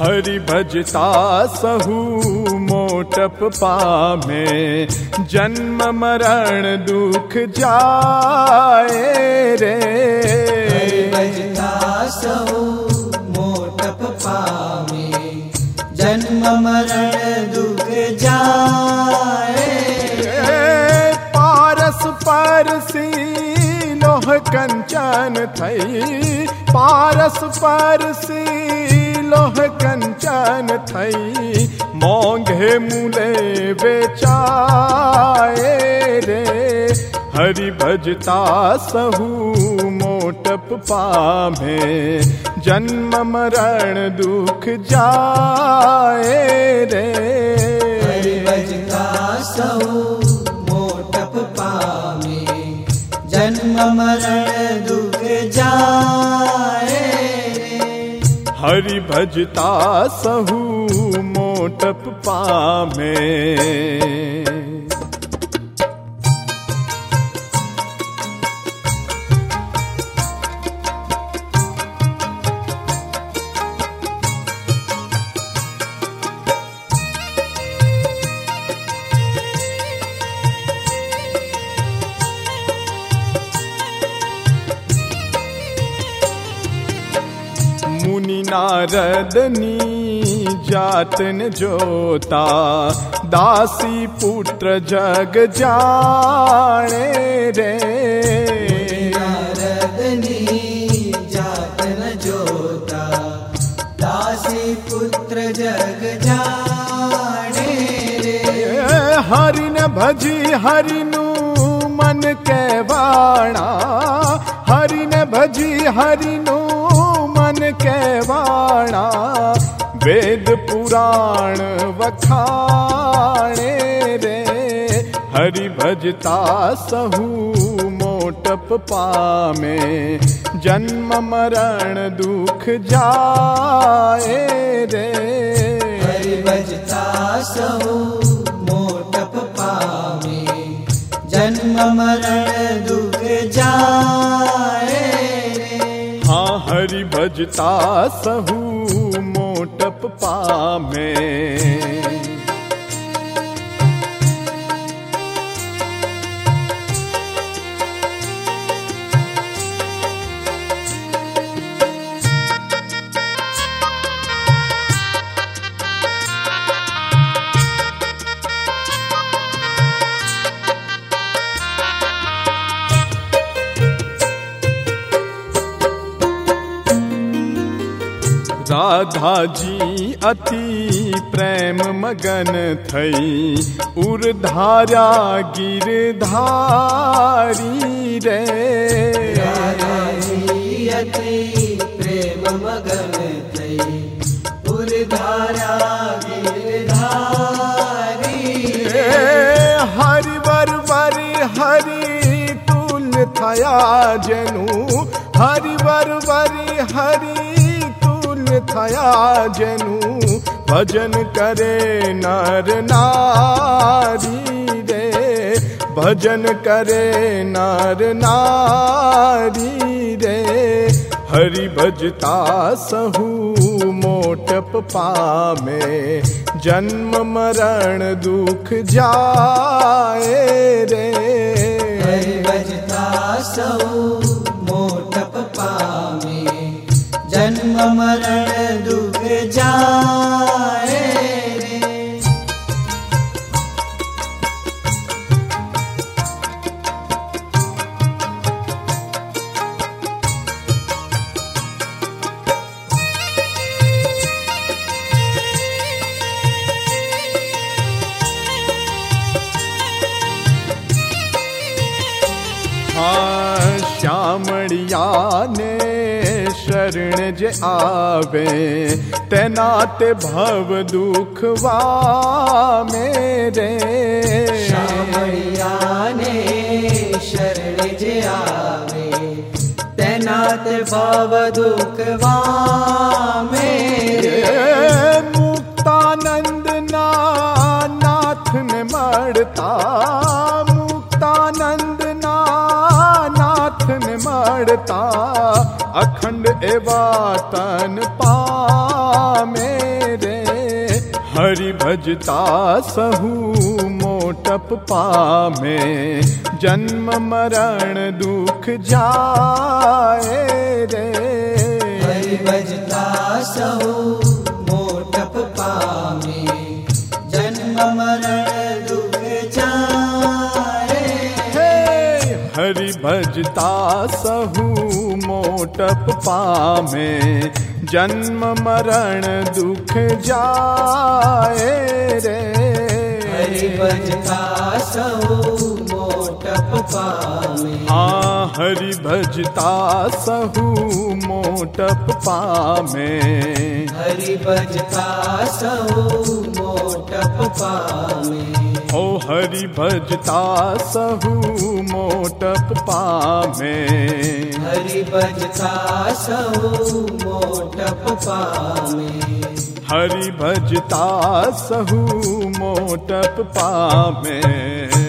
हरि भजता सहु मोटप पामे, जन्म मरण दुख जाए रे। हरि भजता सहु मोटप पामे, जन्म मरण दुख जाए। पारस परसी लोह कंचन थई, पारस परसी लोह कंचन थई, मोंघे मूले बेचाए रे। हरि भजता सहु मोटप पामे, जन्म मरण दुख जाए रे। हरि भजता सहु मोटप पामे, जन्म मरण दुख जाए रे। हरि भजता सहु मोटप पामे। मुनि नारदनी जातन जोता, दासी पुत्र जग जाने रे। नारदनी जातन जोता, दासी पुत्र जग जाने रे। हरि न भजी हरिनु मन के वाणा, हरि न भजी हरिनु मन के वाणा, वेद पुराण वखाणे रे। हरि भजता सहु मोटप पामे, जन्म मरण दुख जाए रे। हरि भजता सहु मोटप पामे, जन्म मरण दुख जाए रे। हाँ हरि भजता सहु मोटप पामे। राधा जी अति प्रेम मगन थई, उर्धारा गिरधारी रे। राधा जी अति प्रेम मगन थई, उर्धारा गिरधारी रे। हरि वर वर हरि तुल थया जनु, हरि वर वर हरि थया जनु, भजन करे नर नारी रे। भजन करे नर नारी रे। हरि भजता सहु मोटप पामे, जन्म मरण दुख जाए रे। हरि भजता सहु मोटप पामे, जन्म मरण दुख जाए रे। हाँ श्यामड़िया ने शरण जे आवे, तेनाते भव दुखवा मेरे। श्यामड़िया ने शरण जे आवे, तेनाते भव दुखवा मेरे। मुक्तानंद नाथ ने मरता, मुक्तानंद नाथ ने मरता, अखंड एवा तन पामे हरि भजता सहु मोटप पामे, जन्म मरण दुख जाए रे। हरि भजता सहु मोटप पामे, जन्म मरण दुख जाए। हरि भजता सहु मोटप पामे, जन्म मरण दुख जाए रे। हरि भजता सहु मोटप पामे। हाँ हरि भजता सहु मोटप पामे, हरि भजता सहु मोटप पामे। ओ हरि भजता सहु मोटप पामे, हरि भजता सहु मोटप पामे। हरि भजता सहु मोटप पामे।